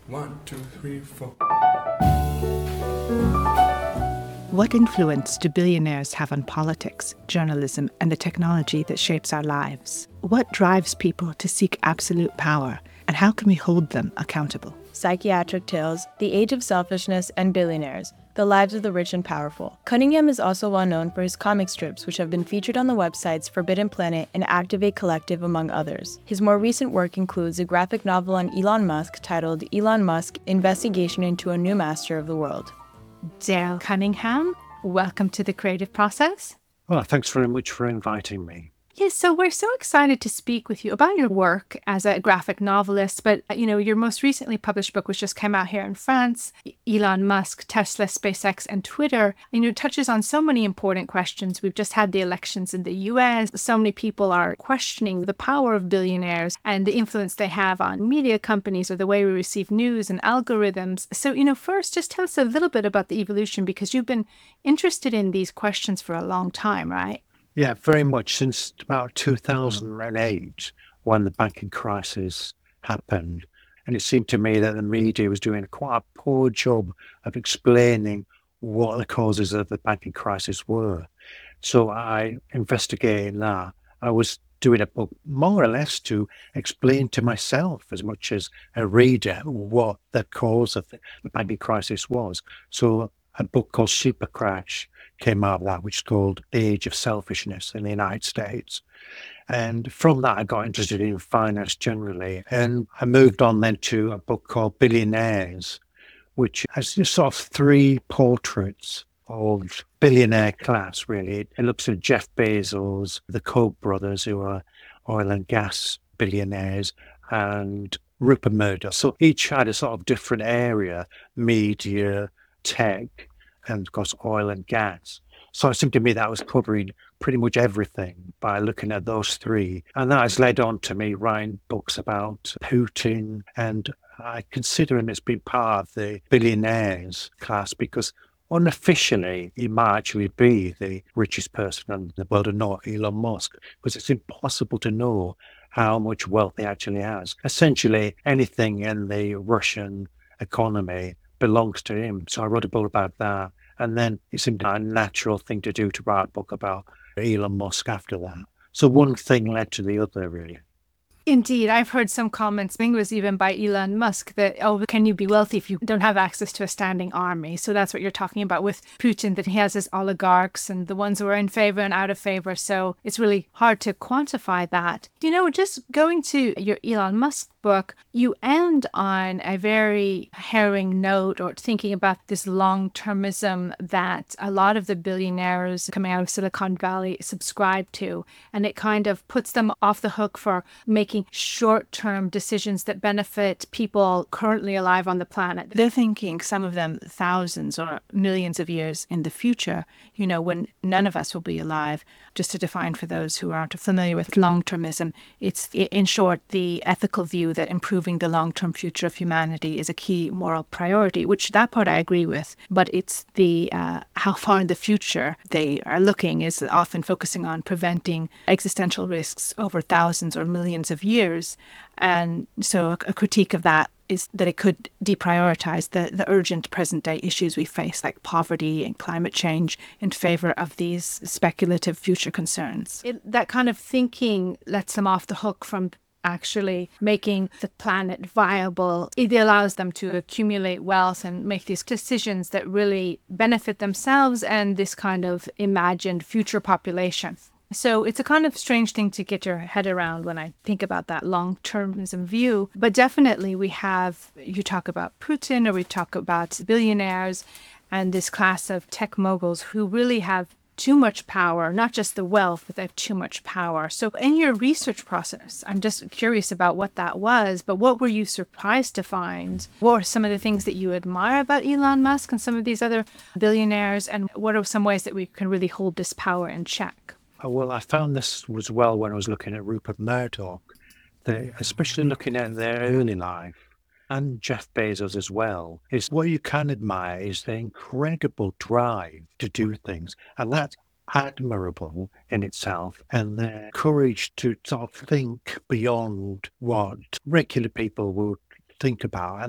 One, two, three, four. What influence do billionaires have on politics, journalism, and the technology that shapes our lives? What drives people to seek absolute power, and how can we hold them accountable? Psychiatric Tales, The Age of Selfishness and Billionaires, The Lives of the Rich and Powerful. Cunningham is also well known for his comic strips, which have been featured on the websites Forbidden Planet and Activate Collective, among others. His more recent work includes a graphic novel on Elon Musk titled Elon Musk: Investigation into a New Master of the World. Dale Cunningham, welcome to The Creative Process. Well, thanks very much for inviting me. Yes, so we're so excited to speak with you about your work as a graphic novelist, but your most recently published book, which just came out here in France, Elon Musk, Tesla, SpaceX, and Twitter, touches on so many important questions. We've just had the elections in the US. So many people are questioning the power of billionaires and the influence they have on media companies or the way we receive news and algorithms. So, first, just tell us a little bit about the evolution, because you've been interested in these questions for a long time, right? Yeah, very much since about 2008, when the banking crisis happened. And it seemed to me that the media was doing quite a poor job of explaining what the causes of the banking crisis were. So I investigated that. I was doing a book more or less to explain to myself, as much as a reader, what the cause of the banking crisis was. So a book called Super Crash came out of that, which is called The Age of Selfishness in the United States. And from that, I got interested in finance generally. And I moved on then to a book called Billionaires, which has just sort of three portraits of billionaire class, really. It looks at Jeff Bezos, the Koch brothers, who are oil and gas billionaires, and Rupert Murdoch. So each had a sort of different area: media, tech, and of course oil and gas. So it seemed to me that I was covering pretty much everything by looking at those three. And that has led on to me writing books about Putin, and I consider him as being part of the billionaires class, because unofficially he might actually be the richest person in the world, and not Elon Musk, because it's impossible to know how much wealth he actually has. Essentially anything in the Russian economy belongs to him. So I wrote a book about that. And then it seemed a natural thing to do to write a book about Elon Musk after that. So one thing led to the other, really. Indeed, I've heard some comments, I think it was even by Elon Musk, that, can you be wealthy if you don't have access to a standing army? So that's what you're talking about with Putin, that he has his oligarchs and the ones who are in favor and out of favor. So it's really hard to quantify that. Just going to your Elon Musk book, you end on a very harrowing note, or thinking about this long-termism that a lot of the billionaires coming out of Silicon Valley subscribe to. And it kind of puts them off the hook for making short-term decisions that benefit people currently alive on the planet. They're thinking, some of them, thousands or millions of years in the future, when none of us will be alive. Just to define for those who aren't familiar with long-termism, it's, in short, the ethical view that improving the long-term future of humanity is a key moral priority, which that part I agree with. But it's the how far in the future they are looking is often focusing on preventing existential risks over thousands or millions of years. And so a critique of that is that it could deprioritize the urgent present-day issues we face, like poverty and climate change, in favor of these speculative future concerns. That kind of thinking lets them off the hook from actually making the planet viable. It allows them to accumulate wealth and make these decisions that really benefit themselves and this kind of imagined future population. So it's a kind of strange thing to get your head around when I think about that long-termism view. But definitely you talk about Putin, or we talk about billionaires and this class of tech moguls who really have too much power, not just the wealth, but they have too much power. So in your research process, I'm just curious about what that was, but what were you surprised to find? What are some of the things that you admire about Elon Musk and some of these other billionaires? And what are some ways that we can really hold this power in check? Well, I found this as well when I was looking at Rupert Murdoch, especially looking at their early life, and Jeff Bezos as well, is what you can admire is the incredible drive to do things. And that's admirable in itself, and their courage to sort of think beyond what regular people would think about. And that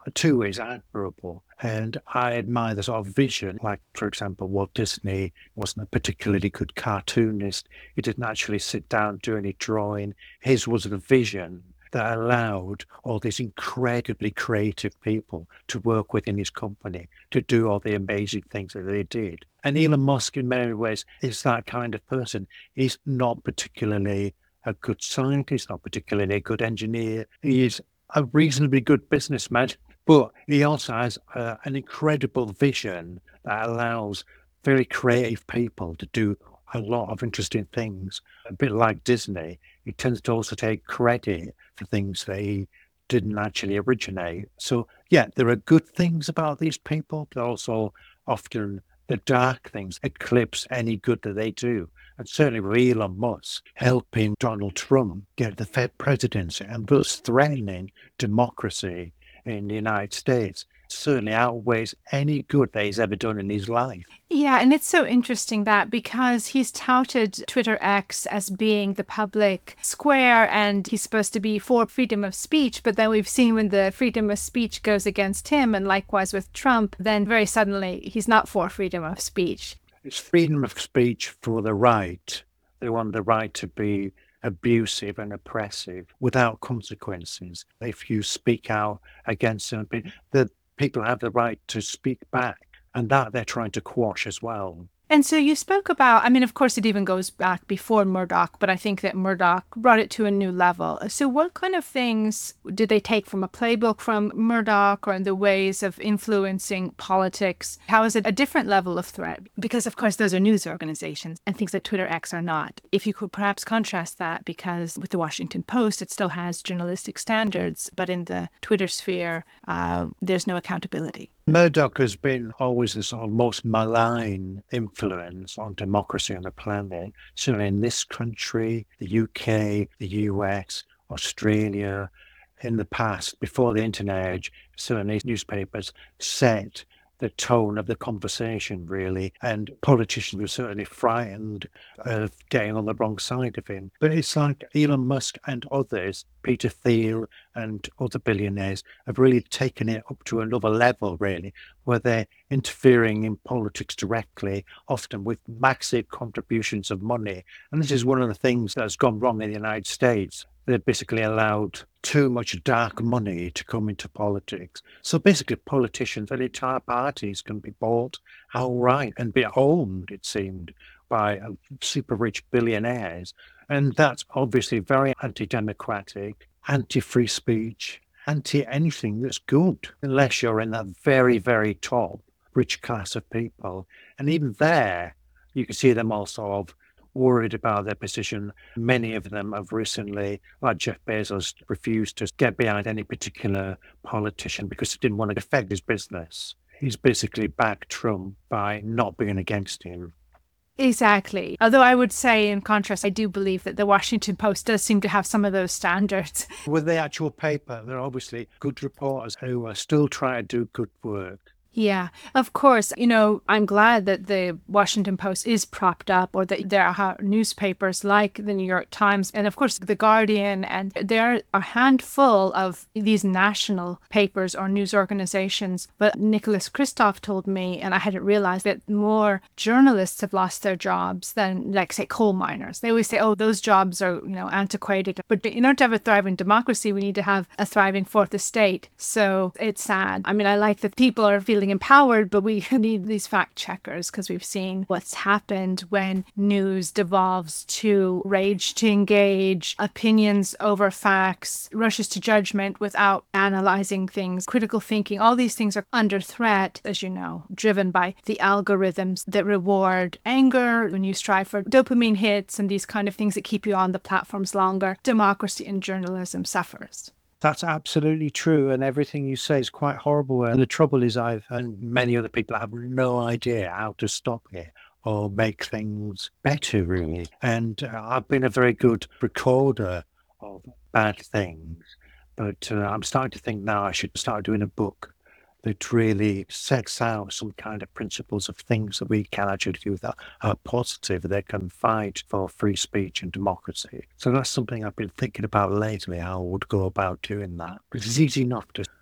too is admirable. And I admire the sort of vision. Like, for example, Walt Disney wasn't a particularly good cartoonist. He didn't actually sit down, do any drawing. His was a vision that allowed all these incredibly creative people to work within his company to do all the amazing things that they did. And Elon Musk, in many ways, is that kind of person. He's not particularly a good scientist, not particularly a good engineer. He is a reasonably good businessman, but he also has an incredible vision that allows very creative people to do a lot of interesting things. A bit like Disney, he tends to also take credit for things that he didn't actually originate. So, yeah, there are good things about these people, but also often the dark things eclipse any good that they do. And certainly with Elon Musk helping Donald Trump get the Fed presidency and thus threatening democracy in the United States certainly outweighs any good that he's ever done in his life. Yeah, and it's so interesting that because he's touted Twitter X as being the public square and he's supposed to be for freedom of speech, but then we've seen when the freedom of speech goes against him, and likewise with Trump, then very suddenly he's not for freedom of speech. It's freedom of speech for the right. They want the right to be abusive and oppressive without consequences. If you speak out against something, the people have the right to speak back, and that they're trying to quash as well. And so you spoke about, I mean, of course, it even goes back before Murdoch, but I think that Murdoch brought it to a new level. So what kind of things did they take from a playbook from Murdoch or in the ways of influencing politics? How is it a different level of threat? Because, of course, those are news organizations and things that Twitter X are not. If you could perhaps contrast that, because with the Washington Post, it still has journalistic standards, but in the Twitter sphere, there's no accountability. Murdoch has been always the sort of most malign influence on democracy on the planet. Certainly in this country, the UK, the US, Australia, in the past, before the internet age, certainly newspapers set the tone of the conversation, really. And politicians were certainly frightened of getting on the wrong side of him. But it's like Elon Musk and others, Peter Thiel and other billionaires, have really taken it up to another level, really, where they're interfering in politics directly, often with massive contributions of money. And this is one of the things that's gone wrong in the United States. They've basically allowed too much dark money to come into politics. So basically, politicians and entire parties can be bought outright and be owned, it seemed, by super rich billionaires. And that's obviously very anti democratic, anti free speech, anti anything that's good, unless you're in that very, very top rich class of people. And even there, you can see them all sort of worried about their position. Many of them have recently, like Jeff Bezos, refused to get behind any particular politician because he didn't want to affect his business. He's basically backed Trump by not being against him. Exactly. Although I would say, in contrast, I do believe that the Washington Post does seem to have some of those standards. With the actual paper, there are obviously good reporters who are still trying to do good work. Yeah, of course. You know, I'm glad that the Washington Post is propped up, or that there are newspapers like the New York Times and, of course, the Guardian. And there are a handful of these national papers or news organizations. But Nicholas Kristof told me, and I hadn't realized, that more journalists have lost their jobs than, like, say, coal miners. They always say, oh, those jobs are, antiquated. But in order to have a thriving democracy, we need to have a thriving fourth estate. So it's sad. I mean, I like that people are feeling empowered, but we need these fact checkers, because we've seen what's happened when news devolves to rage to engage, opinions over facts, rushes to judgment without analyzing things, critical thinking. All these things are under threat, as you know, driven by the algorithms that reward anger when you strive for dopamine hits and these kind of things that keep you on the platforms longer. Democracy and journalism suffers. That's absolutely true. And everything you say is quite horrible. And the trouble is, I've and many other people have no idea how to stop it or make things better, really. And I've been a very good recorder of bad things. But I'm starting to think now I should start doing a book that really sets out some kind of principles of things that we can actually do that are positive, that can fight for free speech and democracy. So that's something I've been thinking about lately, how I would go about doing that. But it's easy enough to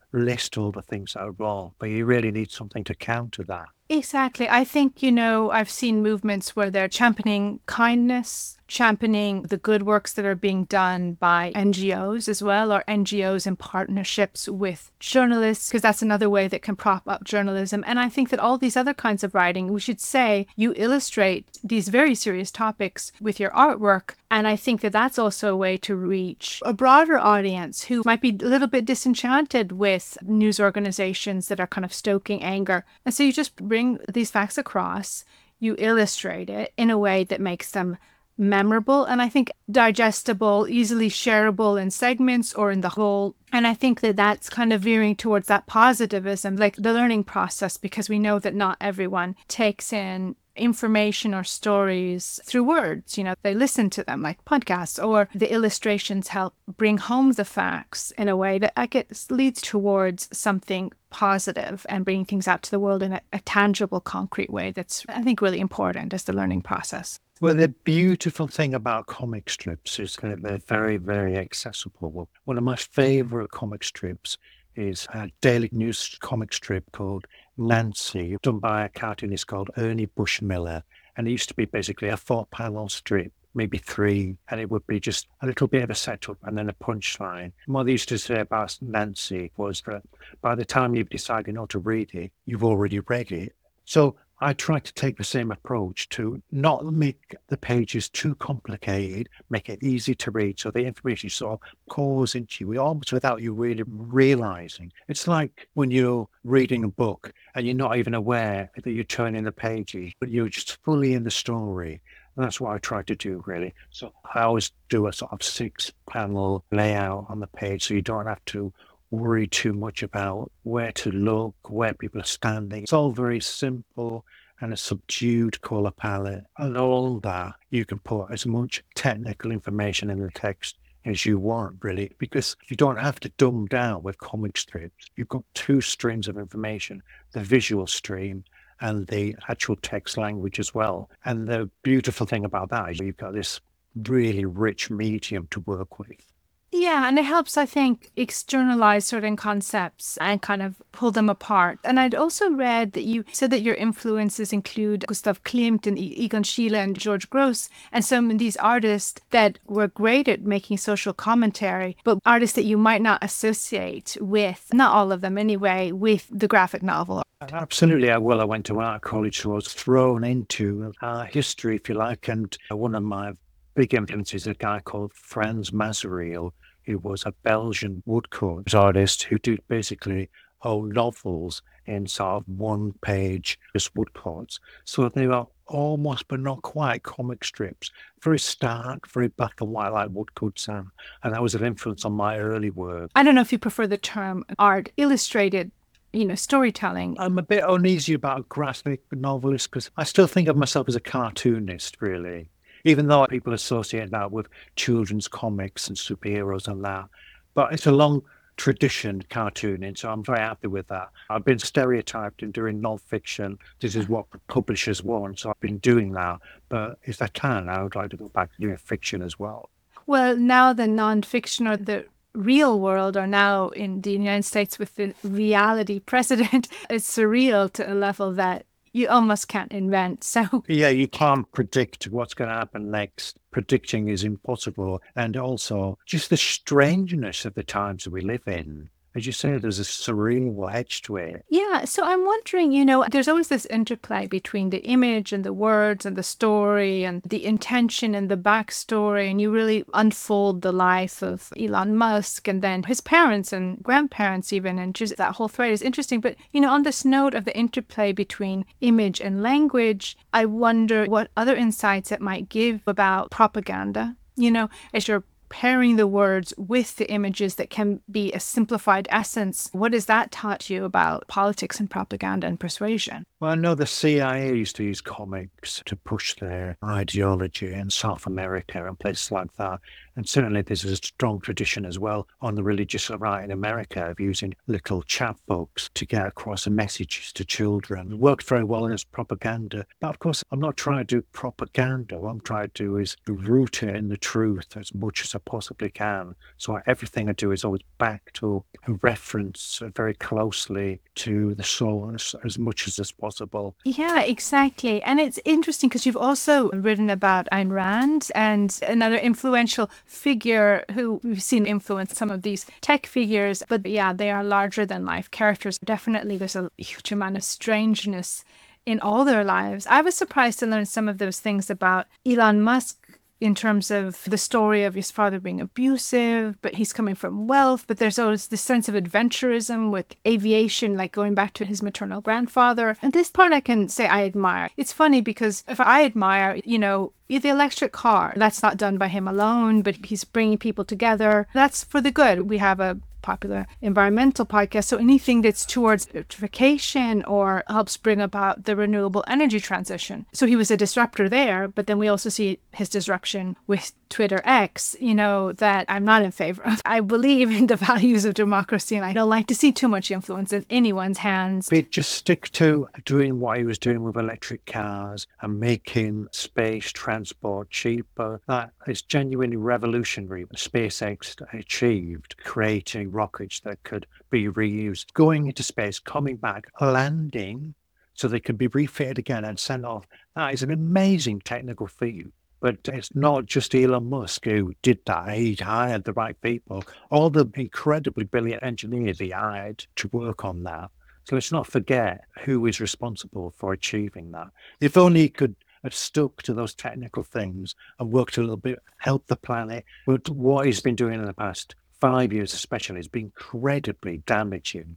list all the things that are wrong, but you really need something to counter that. Exactly. I think, I've seen movements where they're championing kindness, championing the good works that are being done by NGOs as well, or NGOs in partnerships with journalists, because that's another way that can prop up journalism. And I think that all these other kinds of writing, we should say you illustrate these very serious topics with your artwork. And I think that that's also a way to reach a broader audience who might be a little bit disenchanted with news organizations that are kind of stoking anger. And so you just bring these facts across, you illustrate it in a way that makes them memorable and I think digestible, easily shareable in segments or in the whole. And I think that that's kind of veering towards that positivism, like the learning process, because we know that not everyone takes in information or stories through words. They listen to them like podcasts, or the illustrations help bring home the facts in a way that I guess leads towards something positive and bringing things out to the world in a tangible, concrete way. That's, I think, really important as the learning process. Well, the beautiful thing about comic strips is that they're very, very accessible. One of my favorite comic strips is a daily news comic strip called Nancy, done by a cartoonist called Ernie Bushmiller. And it used to be basically a 4-panel strip, maybe 3, and it would be just a little bit of a setup and then a punchline. And what they used to say about Nancy was that by the time you've decided not to read it, you've already read it. So I try to take the same approach to not make the pages too complicated, make it easy to read so the information sort of pours into you almost without you really realizing. It's like when you're reading a book and you're not even aware that you're turning the pages, but you're just fully in the story. And that's what I try to do, really. So I always do a sort of 6-panel layout on the page so you don't have to worry too much about where to look, where people are standing. It's all very simple and a subdued color palette. And all that, you can put as much technical information in the text as you want, really, because you don't have to dumb down with comic strips. You've got 2 streams of information, the visual stream and the actual text language as well. And the beautiful thing about that is you've got this really rich medium to work with. Yeah, and it helps, I think, externalize certain concepts and kind of pull them apart. And I'd also read that you said that your influences include Gustav Klimt and Egon Schiele and George Grosz, and some of these artists that were great at making social commentary, but artists that you might not associate with, not all of them anyway, with the graphic novel. Absolutely. I went to art college, so I was thrown into history, if you like, and one of my big influences is a guy called Frans Mazereel, who was a Belgian woodcut artist who did basically whole novels in sort of 1-page just woodcuts. So they are almost but not quite comic strips, very stark, very black and white like woodcuts are. And that was an influence on my early work. I don't know if you prefer the term art illustrated, storytelling. I'm a bit uneasy about graphic novelist because I still think of myself as a cartoonist, really. Even though people associate that with children's comics and superheroes and that. But it's a long tradition, cartooning, so I'm very happy with that. I've been stereotyped in doing non-fiction. This is what publishers want, so I've been doing that. But if I can, I would like to go back to doing fiction as well. Well, now the non-fiction or the real world are now in the United States with the reality precedent. It's surreal to a level that you almost can't invent. So yeah, you can't predict what's going to happen next. Predicting is impossible. And also just the strangeness of the times that we live in. As you say, there's a surreal edge to it. Yeah, so I'm wondering, there's always this interplay between the image and the words and the story and the intention and the backstory, and you really unfold the life of Elon Musk and then his parents and grandparents even, and just that whole thread is interesting. But, on this note of the interplay between image and language, I wonder what other insights it might give about propaganda, as you're pairing the words with the images that can be a simplified essence. What has that taught you about politics and propaganda and persuasion? Well, I know the CIA used to use comics to push their ideology in South America and places like that. And certainly there's a strong tradition as well on the religious right in America of using little chapbooks to get across messages to children. It worked very well as propaganda. But of course, I'm not trying to do propaganda. What I'm trying to do is root it in the truth as much as I possibly can. So everything I do is always back to a reference very closely to the source as much as possible. Yeah, exactly. And it's interesting because you've also written about Ayn Rand and another influential figure who we've seen influence some of these tech figures. But yeah, they are larger than life characters. Definitely there's a huge amount of strangeness in all their lives. I was surprised to learn some of those things about Elon Musk in terms of the story of his father being abusive, but he's coming from wealth. But there's always this sense of adventurism with aviation, like going back to his maternal grandfather. And this part I can say I admire. It's funny because if I admire, the electric car, that's not done by him alone, but he's bringing people together. That's for the good. We have a popular environmental podcast. So anything that's towards electrification or helps bring about the renewable energy transition. So he was a disruptor there, but then we also see his disruption with Twitter X, that I'm not in favor of. I believe in the values of democracy and I don't like to see too much influence in anyone's hands. But just stick to doing what he was doing with electric cars and making space transport cheaper. That is genuinely revolutionary. SpaceX achieved creating rockets that could be reused, going into space, coming back, landing, so they can be refitted again and sent off. That is an amazing technical feat. But it's not just Elon Musk who did that. He hired the right people. All the incredibly brilliant engineers he hired to work on that. So let's not forget who is responsible for achieving that. If only he could have stuck to those technical things and worked a little bit, helped the planet. But what he's been doing in the past 5 years especially has been incredibly damaging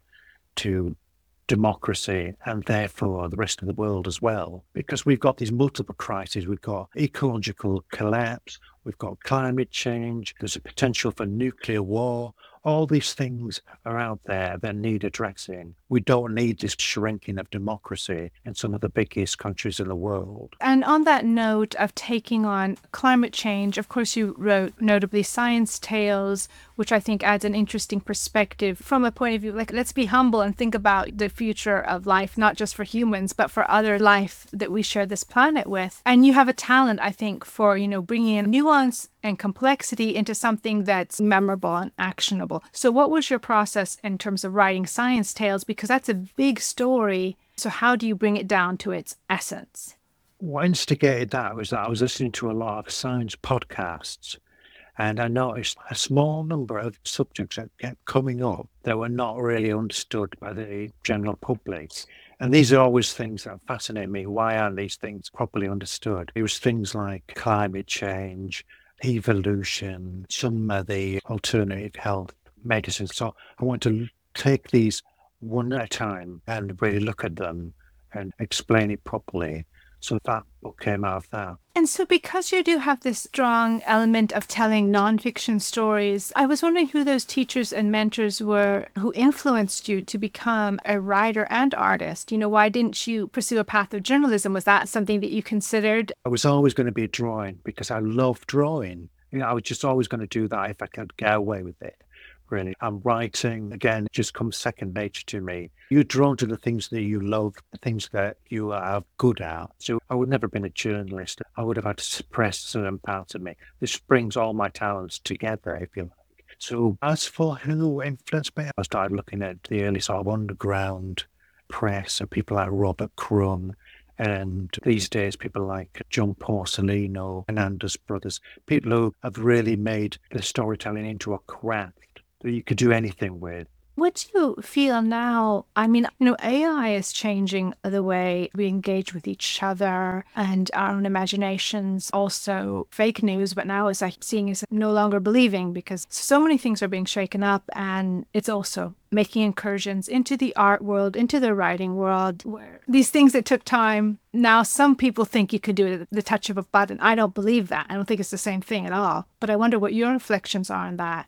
to democracy and therefore the rest of the world as well, because we've got these multiple crises. We've got ecological collapse, we've got climate change, there's a potential for nuclear war. All these things are out there that need addressing. We don't need this shrinking of democracy in some of the biggest countries in the world. And on that note of taking on climate change, of course, you wrote notably Science Tales, which I think adds an interesting perspective from a point of view, like, let's be humble and think about the future of life, not just for humans, but for other life that we share this planet with. And you have a talent, I think, for, bringing in nuance and complexity into something that's memorable and actionable. So what was your process in terms of writing Science Tales? Because that's a big story. So how do you bring it down to its essence? What instigated that was that I was listening to a lot of science podcasts, and I noticed a small number of subjects that kept coming up that were not really understood by the general public. And these are always things that fascinate me. Why aren't these things properly understood? It was things like climate change, evolution, some of the alternative health medicines. So I want to take these one at a time and really look at them and explain it properly. So that book came out of that. And so because you do have this strong element of telling nonfiction stories, I was wondering who those teachers and mentors were who influenced you to become a writer and artist. Why didn't you pursue a path of journalism? Was that something that you considered? I was always going to be drawing because I love drawing. I was just always going to do that if I could get away with it. Really. And writing, again, just comes second nature to me. You're drawn to the things that you love, the things that you are good at. So I would never have been a journalist. I would have had to suppress certain parts of me. This brings all my talents together, if you like. So as for who influenced me, I started looking at the early sort of underground press and people like Robert Crumb. And these days, people like John Porcellino and Anders Brothers, people who have really made the storytelling into a craft that you could do anything with. What do you feel now? I mean, AI is changing the way we engage with each other and our own imaginations. Also, fake news, but now it's like seeing is no longer believing because so many things are being shaken up, and it's also making incursions into the art world, into the writing world, where these things that took time, now some people think you could do it at the touch of a button. I don't believe that. I don't think it's the same thing at all. But I wonder what your reflections are on that.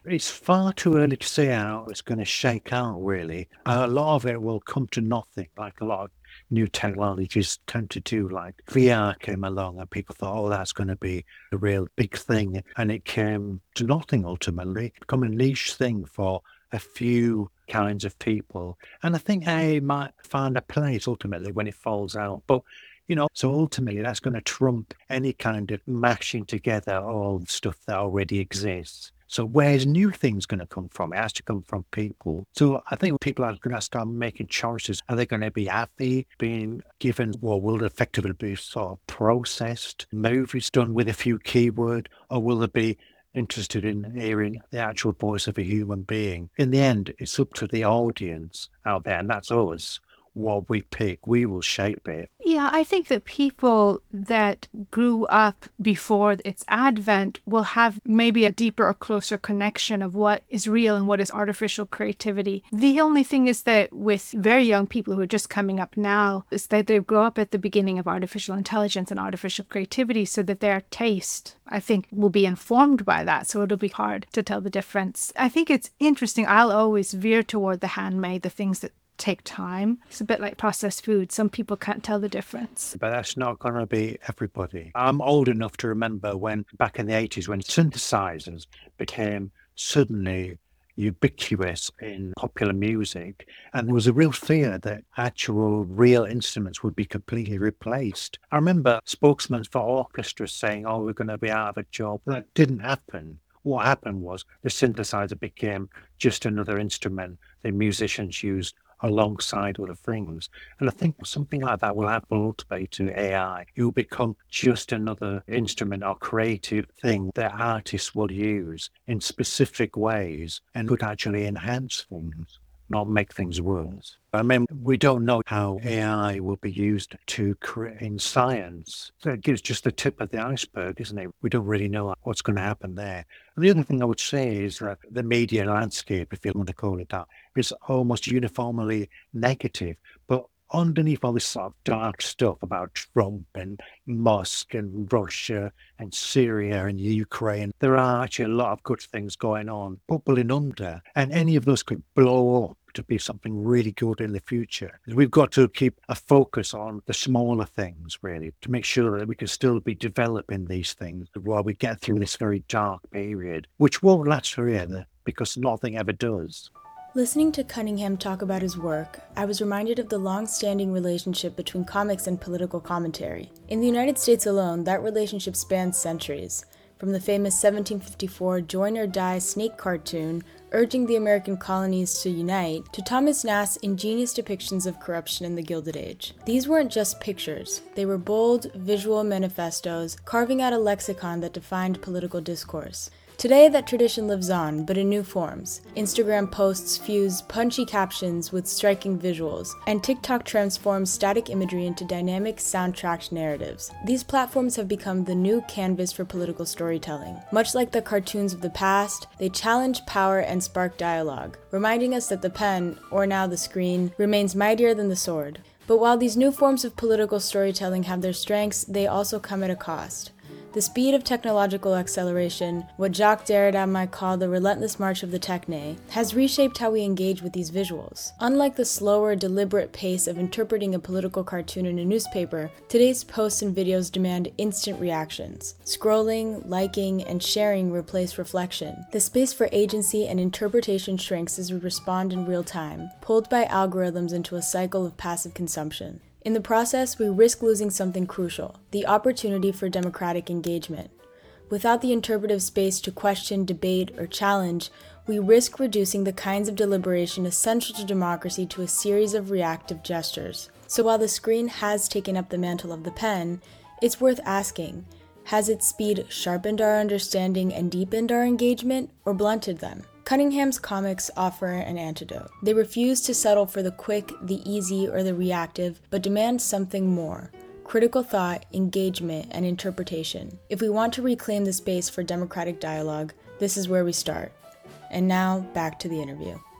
It's far too early to say how it's going to shake out, really. A lot of it will come to nothing, like a lot of new technologies tend to do. Like VR came along and people thought, oh, that's going to be a real big thing. And it came to nothing ultimately, become a niche thing for a few kinds of people. And I think AI might find a place ultimately when it falls out. But so ultimately that's going to trump any kind of mashing together all the stuff that already exists. So where's new things going to come from? It has to come from people. So I think people are going to start making choices. Are they going to be happy being given what will effectively be sort of processed movies done with a few keywords, or will they be interested in hearing the actual voice of a human being? In the end, it's up to the audience out there, and that's us. What we pick, we will shape it. Yeah, I think that people that grew up before its advent will have maybe a deeper or closer connection of what is real and what is artificial creativity. The only thing is that with very young people who are just coming up now, is that they grow up at the beginning of artificial intelligence and artificial creativity, so that their taste, I think, will be informed by that. So it'll be hard to tell the difference. I think it's interesting. I'll always veer toward the handmade, the things that take time. It's a bit like processed food. Some people can't tell the difference. But that's not going to be everybody. I'm old enough to remember when, back in the 80s, when synthesizers became suddenly ubiquitous in popular music, and there was a real fear that actual real instruments would be completely replaced. I remember spokesmen for orchestras saying, oh, we're going to be out of a job. That didn't happen. What happened was the synthesizer became just another instrument the musicians used alongside other things. And I think something like that will happen ultimately to AI. It will become just another instrument or creative thing that artists will use in specific ways and could actually enhance things, not make things worse. I mean, we don't know how AI will be used to create in science. So it gives just the tip of the iceberg, isn't it? We don't really know what's going to happen there. And the other thing I would say is that the media landscape, if you want to call it that, is almost uniformly negative. But underneath all this sort of dark stuff about Trump and Musk and Russia and Syria and Ukraine, there are actually a lot of good things going on, bubbling under. And any of those could blow up to be something really good in the future. We've got to keep a focus on the smaller things, really, to make sure that we can still be developing these things while we get through this very dark period, which won't last forever because nothing ever does. Listening to Cunningham talk about his work, I was reminded of the long-standing relationship between comics and political commentary. In the United States alone, that relationship spans centuries, from the famous 1754 Join or Die snake cartoon urging the American colonies to unite, to Thomas Nast's ingenious depictions of corruption in the Gilded Age. These weren't just pictures, they were bold, visual manifestos carving out a lexicon that defined political discourse. Today, that tradition lives on, but in new forms. Instagram posts fuse punchy captions with striking visuals, and TikTok transforms static imagery into dynamic, soundtracked narratives. These platforms have become the new canvas for political storytelling. Much like the cartoons of the past, they challenge power and spark dialogue, reminding us that the pen, or now the screen, remains mightier than the sword. But while these new forms of political storytelling have their strengths, they also come at a cost. The speed of technological acceleration, what Jacques Derrida might call the relentless march of the techne, has reshaped how we engage with these visuals. Unlike the slower, deliberate pace of interpreting a political cartoon in a newspaper, today's posts and videos demand instant reactions. Scrolling, liking, and sharing replace reflection. The space for agency and interpretation shrinks as we respond in real time, pulled by algorithms into a cycle of passive consumption. In the process, we risk losing something crucial, the opportunity for democratic engagement. Without the interpretive space to question, debate, or challenge, we risk reducing the kinds of deliberation essential to democracy to a series of reactive gestures. So while the screen has taken up the mantle of the pen, it's worth asking, has its speed sharpened our understanding and deepened our engagement, or blunted them? Cunningham's comics offer an antidote. They refuse to settle for the quick, the easy, or the reactive, but demand something more: critical thought, engagement, and interpretation. If we want to reclaim the space for democratic dialogue, this is where we start. And now, back to the interview.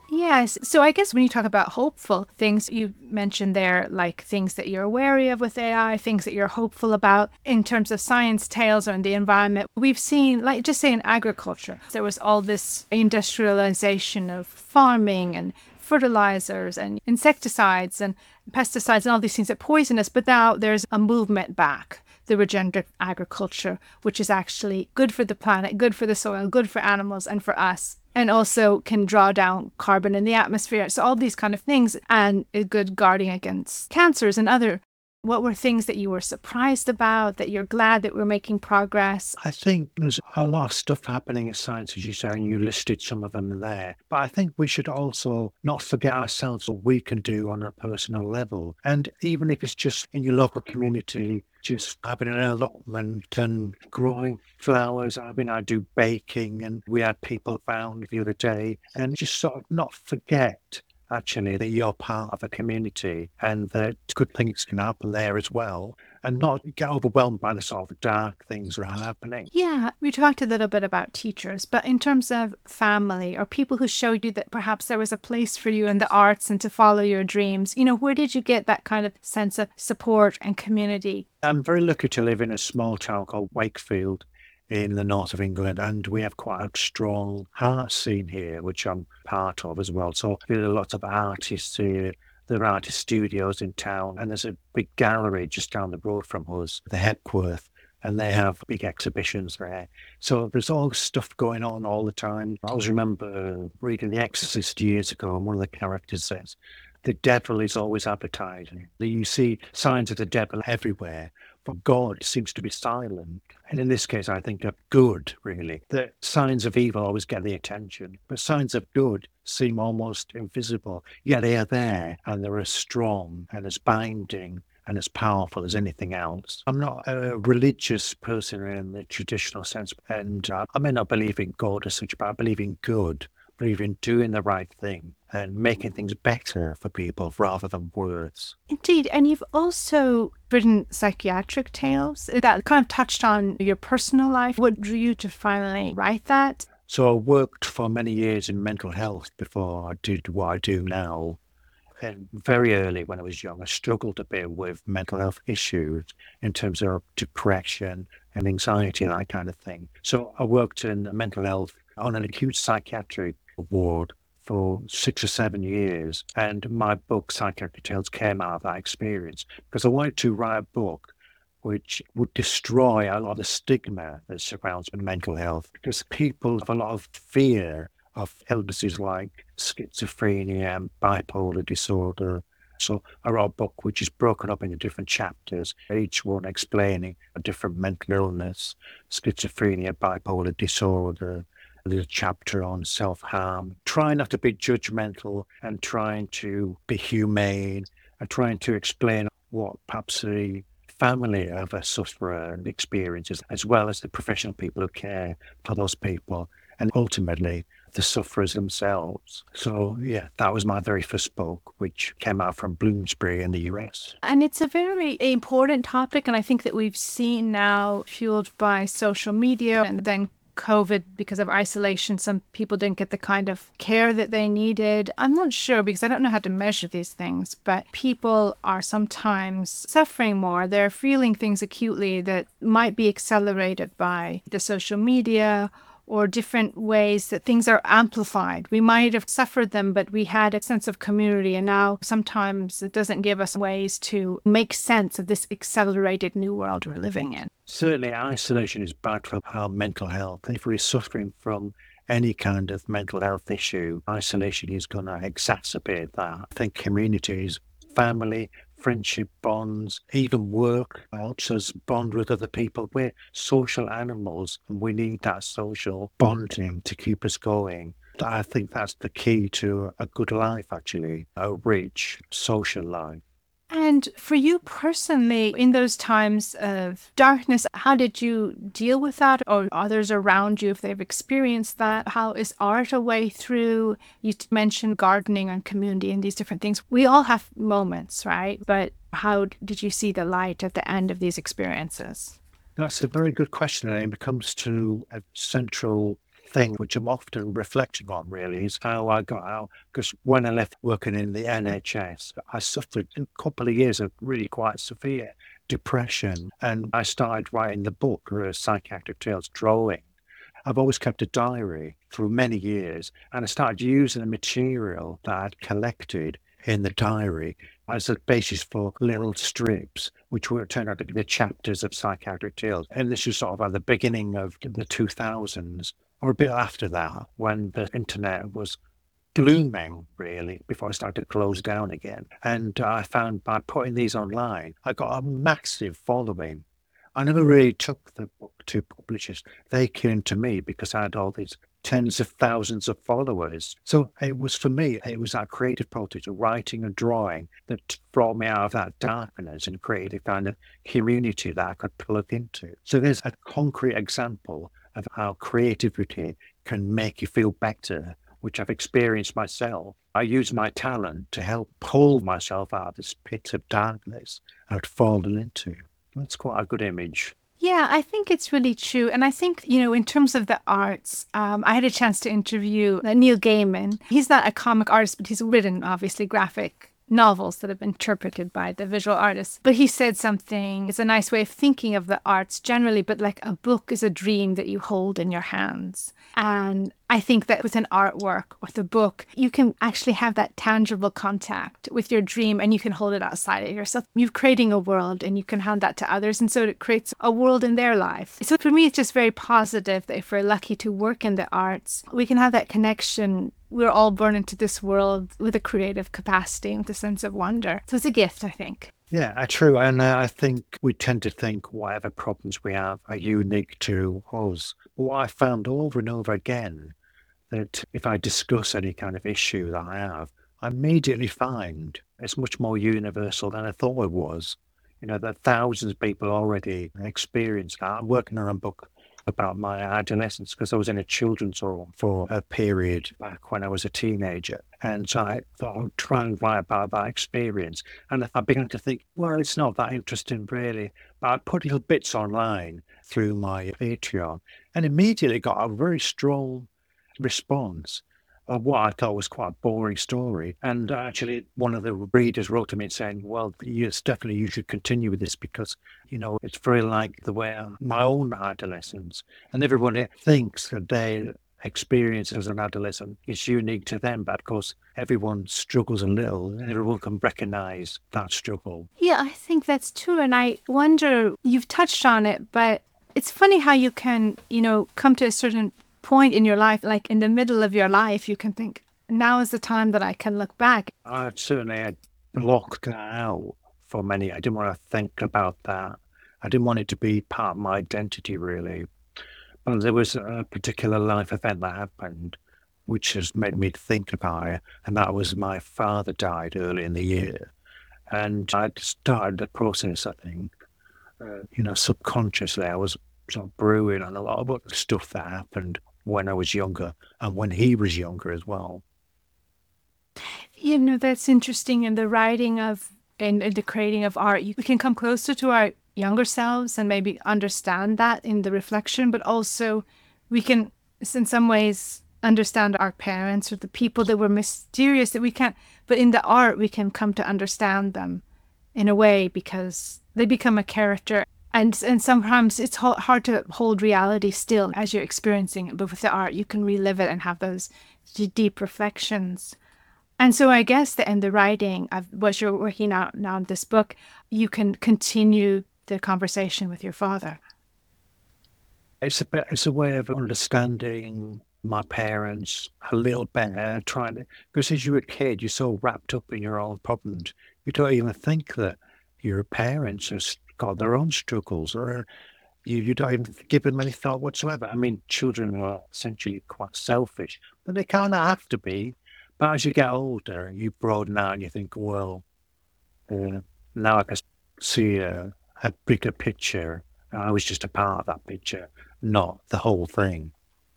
Yes. So I guess when you talk about hopeful things, you mentioned there like things that you're wary of with AI, things that you're hopeful about in terms of science tales or in the environment. We've seen, like just say in agriculture, there was all this industrialization of farming and fertilizers and insecticides and pesticides and all these things that poison us. But now there's a movement back, the regenerative agriculture, which is actually good for the planet, good for the soil, good for animals and for us, and also can draw down carbon in the atmosphere. So all these kind of things, and a good guarding against cancers and other. What were things that you were surprised about, that you're glad that we're making progress? I think there's a lot of stuff happening in science, as you say, and you listed some of them there. But I think we should also not forget ourselves what we can do on a personal level. And even if it's just in your local community, just having an allotment and growing flowers. I mean, I do baking, and we had people found the other day, and just sort of not forget actually that you're part of a community and that good things can happen there as well, and not get overwhelmed by the sort of dark things that are happening. Yeah, we talked a little bit about teachers, but in terms of family or people who showed you that perhaps there was a place for you in the arts and to follow your dreams, where did you get that kind of sense of support and community? I'm very lucky to live in a small town called Wakefield in the north of England, and we have quite a strong art scene here, which I'm part of as well. So there are lots of artists here. There are artist studios in town, and there's a big gallery just down the road from us, the Hepworth, and they have big exhibitions there. So there's all stuff going on all the time. I always remember reading The Exorcist years ago, and one of the characters says, the devil is always advertising. You see signs of the devil everywhere, but God seems to be silent. And in this case, I think of good, really. The signs of evil always get the attention, but signs of good seem almost invisible. Yeah, they are there, and they're as strong and as binding and as powerful as anything else. I'm not a religious person in the traditional sense, and I may not believe in God as such, but I believe in good. Believe in doing the right thing and making things better for people rather than worse. Indeed. And you've also written psychiatric tales that kind of touched on your personal life. What drew you to finally write that? So I worked for many years in mental health before I did what I do now. And very early when I was young, I struggled a bit with mental health issues in terms of depression and anxiety and that kind of thing. So I worked in mental health on an acute psychiatric ward for 6 or 7 years. And my book, Psychiatric Tales, came out of that experience because I wanted to write a book which would destroy a lot of the stigma that surrounds mental health, because people have a lot of fear of illnesses like schizophrenia and bipolar disorder. So I wrote a book which is broken up into different chapters, each one explaining a different mental illness, schizophrenia, bipolar disorder. There's a chapter on self-harm, trying not to be judgmental and trying to be humane and trying to explain what perhaps the family of a sufferer experiences, as well as the professional people who care for those people, and ultimately the sufferers themselves. So, yeah, that was my very first book, which came out from Bloomsbury in the US. And it's a very important topic. And I think that we've seen now, fueled by social media and then COVID, because of isolation, some people didn't get the kind of care that they needed. I'm not sure because I don't know how to measure these things, but people are sometimes suffering more. They're feeling things acutely that might be accelerated by the social media or different ways that things are amplified. We might have suffered them, but we had a sense of community. And now sometimes it doesn't give us ways to make sense of this accelerated new world we're living in. Certainly, isolation is bad for our mental health. If we're suffering from any kind of mental health issue, isolation is going to exacerbate that. I think communities, family, friendship bonds, even work helps us bond with other people. We're social animals and we need that social bonding to keep us going. I think that's the key to a good life, actually, a rich social life. And for you personally, in those times of darkness, how did you deal with that? Or others around you, if they've experienced that? How is art a way through? You mentioned gardening and community and these different things. We all have moments, right? But how did you see the light at the end of these experiences? That's a very good question, and it comes to a central thing which I'm often reflecting on really is how I got out. Because when I left working in the NHS, I suffered a couple of years of really quite severe depression. And I started writing the book, Psychiatric Tales Drawing. I've always kept a diary through many years, and I started using the material that I'd collected in the diary as a basis for little strips, which were turned out to be the chapters of Psychiatric Tales. And this was sort of at the beginning of the 2000s, or a bit after that, when the internet was glooming, really, before I started to close down again. And I found by putting these online, I got a massive following. I never really took the book to publishers. They came to me because I had all these tens of thousands of followers. So it was for me, it was that creative process of writing and drawing that brought me out of that darkness and created a kind of community that I could plug into. So there's a concrete example of how creativity can make you feel better, which I've experienced myself. I use my talent to help pull myself out of this pit of darkness I'd fallen into. That's quite a good image. Yeah, I think it's really true. And I think, in terms of the arts, I had a chance to interview Neil Gaiman. He's not a comic artist, but he's written, obviously, graphic novels that have been interpreted by the visual artists. But he said something, it's a nice way of thinking of the arts generally, but like a book is a dream that you hold in your hands. And I think that with an artwork, with a book, you can actually have that tangible contact with your dream and you can hold it outside of yourself. You're creating a world and you can hand that to others. And so it creates a world in their life. So for me, it's just very positive that if we're lucky to work in the arts, we can have that connection. We're all born into this world with a creative capacity and with a sense of wonder. So it's a gift, I think. Yeah, true. And I think we tend to think whatever problems we have are unique to us. But what I found over and over again, that if I discuss any kind of issue that I have, I immediately find it's much more universal than I thought it was. That thousands of people already experience that. I'm working on a book about my adolescence because I was in a children's home for a period back when I was a teenager. And so I thought I'd try and write about that experience. And I began to think, well, it's not that interesting really. But I put little bits online through my Patreon and immediately got a very strong response of what I thought was quite a boring story. And actually, one of the readers wrote to me saying, well, yes, definitely you should continue with this because, it's very like the way my own adolescence. And everybody thinks that their experience as an adolescent is unique to them. But of course, everyone struggles a little and everyone can recognize that struggle. Yeah, I think that's true. And I wonder, you've touched on it, but it's funny how you can, come to a certain point in your life, like in the middle of your life, you can think, now is the time that I can look back. I certainly had blocked that out for many. I didn't want to think about that. I didn't want it to be part of my identity, really. But there was a particular life event that happened, which has made me think about it. And that was my father died early in the year. And I started the process, I think, subconsciously. I was sort of brewing on a lot of other stuff that happened when I was younger and when he was younger as well. That's interesting. In the writing of and the creating of art, we can come closer to our younger selves and maybe understand that in the reflection, but also we can, in some ways, understand our parents or the people that were mysterious that we can't, but in the art, we can come to understand them in a way because they become a character. And sometimes it's hard to hold reality still as you're experiencing it. But with the art, you can relive it and have those deep reflections. And so I guess that in the writing of what you're working out now in this book, you can continue the conversation with your father. It's a way of understanding my parents a little better, because as you're a kid, you're so wrapped up in your own problems. You don't even think that your parents are got their own struggles, or you don't even give them any thought whatsoever. I mean, children are essentially quite selfish, but they kind of have to be. But as you get older, you broaden out and you think, well, now I can see a bigger picture. I was just a part of that picture, not the whole thing.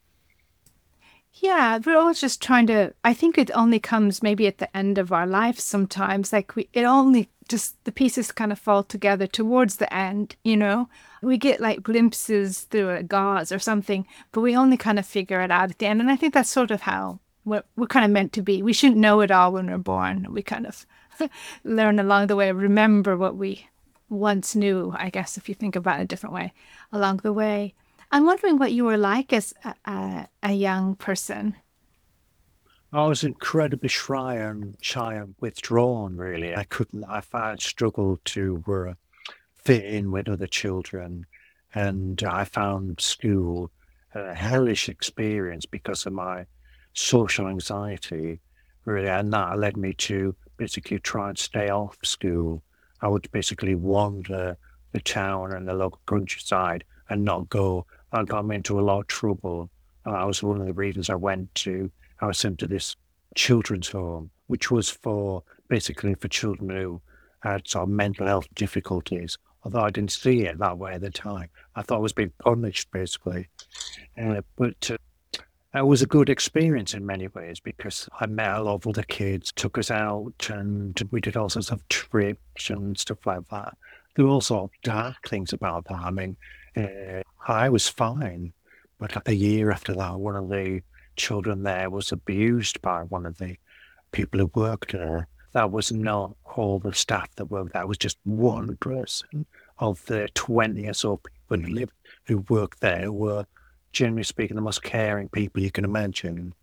Yeah, we're all just trying to, I think it only comes maybe at the end of our life sometimes, it only just the pieces kind of fall together towards the end, you know? We get like glimpses through a gauze or something, but we only kind of figure it out at the end. And I think that's sort of how we're kind of meant to be. We shouldn't know it all when we're born. We kind of learn along the way, remember what we once knew, I guess, if you think about it a different way along the way. I'm wondering what you were like as a young person. I was incredibly shy and withdrawn, really. I found struggled to fit in with other children. And I found school a hellish experience because of my social anxiety, really. And that led me to basically try and stay off school. I would basically wander the town and the local countryside and not go. I got me into a lot of trouble. That was one of the reasons I was sent to this children's home, which was basically for children who had sort of mental health difficulties. Although I didn't see it that way at the time, I thought I was being punished basically. But it was a good experience in many ways because I met a lot of other kids, took us out, and we did all sorts of trips and stuff like that. There were also dark things about that. I mean, I was fine, but like a year after that, one of the children there was abused by one of the people who worked there. That was not all the staff that worked there. It was just one person of the 20 or so people who worked there who were, generally speaking, the most caring people you can imagine.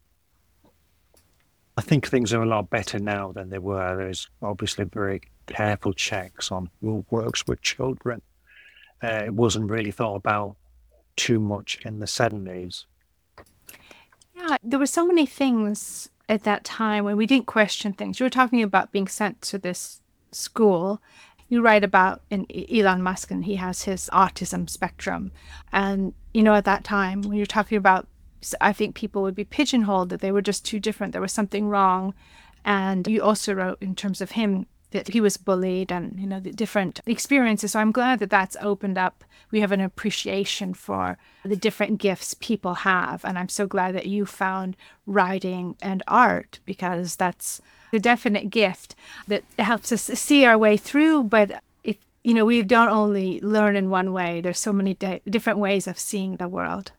I think things are a lot better now than they were. There's obviously very careful checks on who works with children. It wasn't really thought about too much in the 70s. Yeah, there were so many things at that time when we didn't question things. You were talking about being sent to this school. You write about Elon Musk, and he has his autism spectrum. And, you know, at that time, when you're talking about, I think people would be pigeonholed, that they were just too different. There was something wrong. And you also wrote in terms of him that he was bullied and, you know, the different experiences. So I'm glad that that's opened up. We have an appreciation for the different gifts people have. And I'm so glad that you found writing and art, because that's a definite gift that helps us see our way through. But if, you know, we don't only learn in one way, there's so many different ways of seeing the world.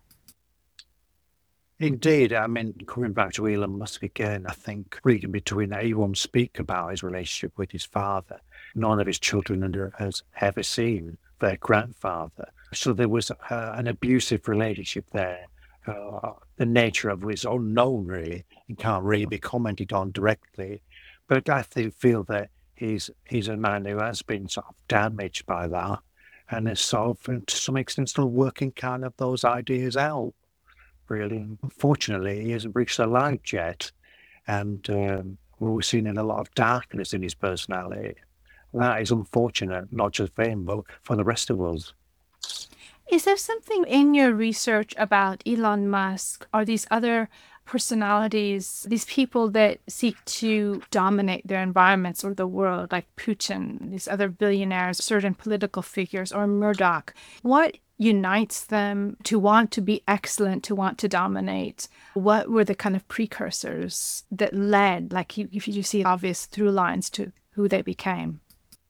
Indeed, I mean, coming back to Elon Musk again, I think reading between that, he won't speak about his relationship with his father. None of his children has ever seen their grandfather. So there was an abusive relationship there. The nature of it is unknown, really, and can't really be commented on directly. But I feel that he's a man who has been sort of damaged by that, and is sort of, to some extent, still working kind of those ideas out. Really, unfortunately, he hasn't reached the light yet, and we're seeing a lot of darkness in his personality. That is unfortunate, not just for him, but for the rest of us. Is there something in your research about Elon Musk or these other personalities, these people that seek to dominate their environments or the world, like Putin, these other billionaires, certain political figures, or Murdoch? What unites them to want to be excellent, to want to dominate? What were the kind of precursors that led, like if you see obvious through lines to who they became?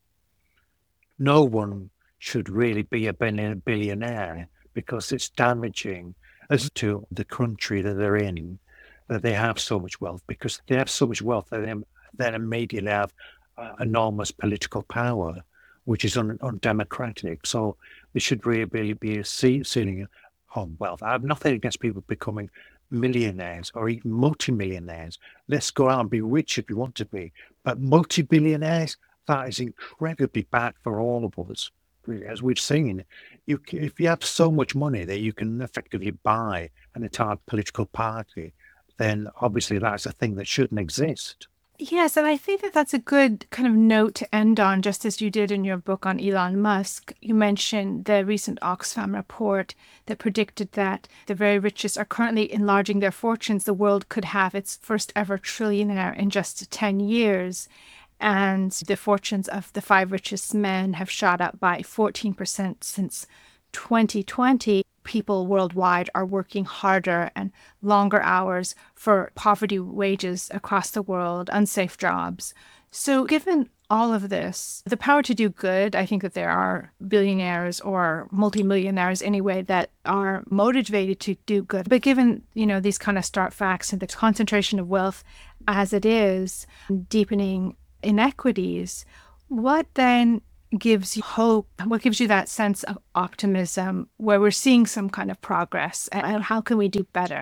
No one should really be a billionaire because it's damaging as to the country that they're in, that they have so much wealth, because they have so much wealth that they then immediately have enormous political power, which is undemocratic. So there should really be a ceiling on wealth. I have nothing against people becoming millionaires or even multimillionaires. Let's go out and be rich if you want to be. But multi-billionaires, that is incredibly bad for all of us. Really. As we've seen, if you have so much money that you can effectively buy an entire political party, then obviously that's a thing that shouldn't exist. Yes, and I think that that's a good kind of note to end on, just as you did in your book on Elon Musk. You mentioned the recent Oxfam report that predicted that the very richest are currently enlarging their fortunes. The world could have its first ever trillionaire in just 10 years. And the fortunes of the 5 richest men have shot up by 14% since 2020. People worldwide are working harder and longer hours for poverty wages across the world, unsafe jobs. So given all of this, the power to do good, I think that there are billionaires or multimillionaires anyway that are motivated to do good. But given, these kind of stark facts and the concentration of wealth as it is, deepening inequities, what then gives you hope? What gives you that sense of optimism where we're seeing some kind of progress? And how can we do better?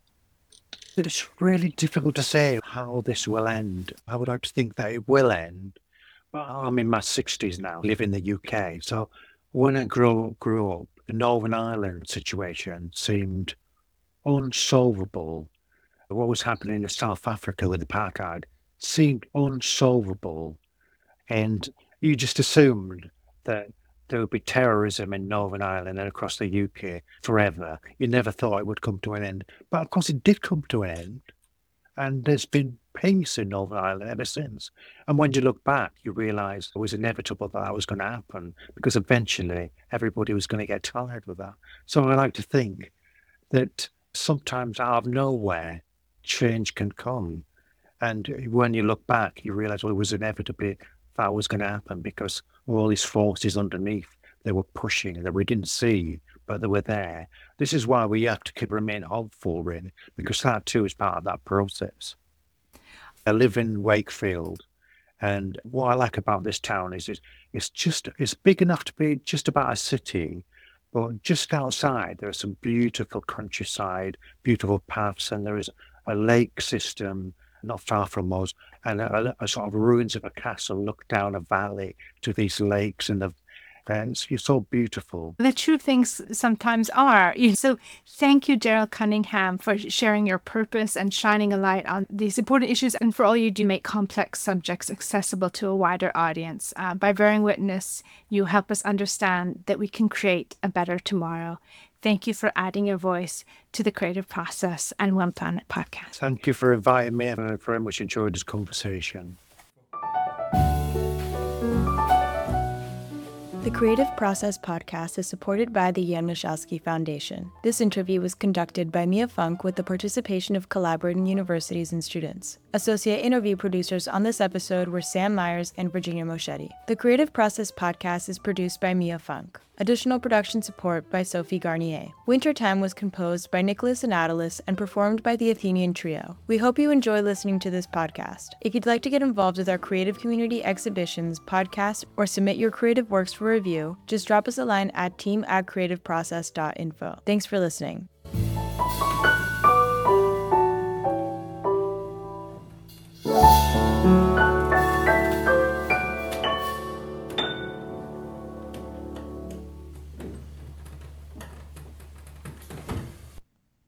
It's really difficult to say how this will end. I would like to think that it will end. But I'm in my 60s now, live in the UK. So when I grew up, the Northern Ireland situation seemed unsolvable. What was happening in South Africa with apartheid seemed unsolvable. And you just assumed that there would be terrorism in Northern Ireland and across the UK forever. You never thought it would come to an end. But of course, it did come to an end. And there's been peace in Northern Ireland ever since. And when you look back, you realise it was inevitable that was going to happen because eventually everybody was going to get tired with that. So I like to think that sometimes out of nowhere, change can come. And when you look back, you realise, well, it was inevitably that was going to happen because all these forces underneath, they were pushing that we didn't see, but they were there. This is why we have to remain hopeful, really, because that too is part of that process. I live in Wakefield, and what I like about this town is it's big enough to be just about a city, but just outside there is some beautiful countryside, beautiful paths, and there is a lake system not far from us, and a sort of ruins of a castle look down a valley to these lakes and the fence. You're so beautiful. The true things sometimes are. So thank you, Gerald Cunningham, for sharing your purpose and shining a light on these important issues, and for all you do make complex subjects accessible to a wider audience. By bearing witness, you help us understand that we can create a better tomorrow. Thank you for adding your voice to the Creative Process and One Planet podcast. Thank you for inviting me, and I very much enjoyed this conversation. The Creative Process podcast is supported by the Jan Michalski Foundation. This interview was conducted by Mia Funk with the participation of collaborating universities and students. Associate interview producers on this episode were Sam Myers and Virginia Moschetti. The Creative Process podcast is produced by Mia Funk. Additional production support by Sophie Garnier. Wintertime was composed by Nicholas Anatolis and performed by the Athenian Trio. We hope you enjoy listening to this podcast. If you'd like to get involved with our creative community exhibitions, podcasts, or submit your creative works for review, just drop us a line at team@creativeprocess.info. Thanks for listening.